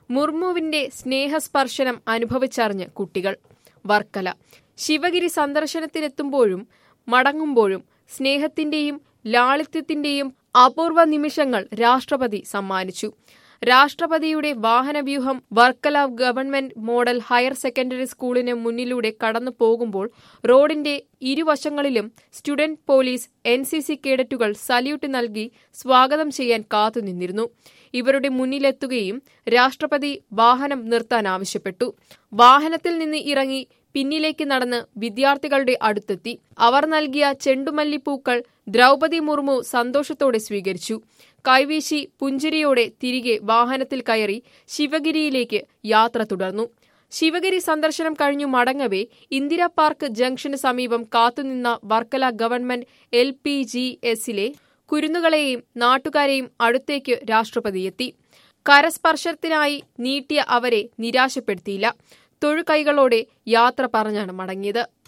മുർമുവിന്റെ സ്നേഹസ്പർശനം അനുഭവിച്ചറിഞ്ഞ് കുട്ടികൾ. വർക്കല. ശിവഗിരി സന്ദർശനത്തിനെത്തുമ്പോഴും മടങ്ങുമ്പോഴും സ്നേഹത്തിന്റെയും ലാളിത്യത്തിന്റെയും അപൂർവ നിമിഷങ്ങൾ രാഷ്ട്രപതി സമ്മാനിച്ചു. രാഷ്ട്രപതിയുടെ വാഹനവ്യൂഹം Varkala government model higher secondary സ്കൂളിന് മുന്നിലൂടെ കടന്നു പോകുമ്പോൾ റോഡിന്റെ ഇരുവശങ്ങളിലും സ്റ്റുഡന്റ് പോലീസ്, NCC കേഡറ്റുകൾ സല്യൂട്ട് നൽകി സ്വാഗതം ചെയ്യാൻ കാത്തുനിന്നിരുന്നു. ഇവരുടെ മുന്നിലെത്തുകയും രാഷ്ട്രപതി വാഹനം നിർത്താൻ ആവശ്യപ്പെട്ടു. വാഹനത്തിൽ നിന്ന് ഇറങ്ങി പിന്നിലേക്ക് നടന്ന് വിദ്യാർത്ഥികളുടെ അടുത്തെത്തി. അവർ നൽകിയ ചെണ്ടുമല്ലിപ്പൂക്കൾ ദ്രൗപദി മുർമു സന്തോഷത്തോടെ സ്വീകരിച്ചു. കൈവീശി പുഞ്ചിരിയോടെ തിരികെ വാഹനത്തിൽ കയറി ശിവഗിരിയിലേക്ക് യാത്ര തുടർന്നു. ശിവഗിരി സന്ദർശനം കഴിഞ്ഞു മടങ്ങവേ ഇന്ദിരാ പാർക്ക് ജംഗ്ഷന് സമീപം കാത്തുനിന്ന വർക്കല ഗവൺമെന്റ് LPGSലെ കുരുന്നുകളെയും നാട്ടുകാരെയും അടുത്തേക്ക് രാഷ്ട്രപതി എത്തി. കരസ്പർശനത്തിനായി നീട്ടിയ അവരെ നിരാശപ്പെടുത്തിയില്ല. തൊഴുകൈകളോടെ യാത്ര പറഞ്ഞാണ് മടങ്ങിയത്.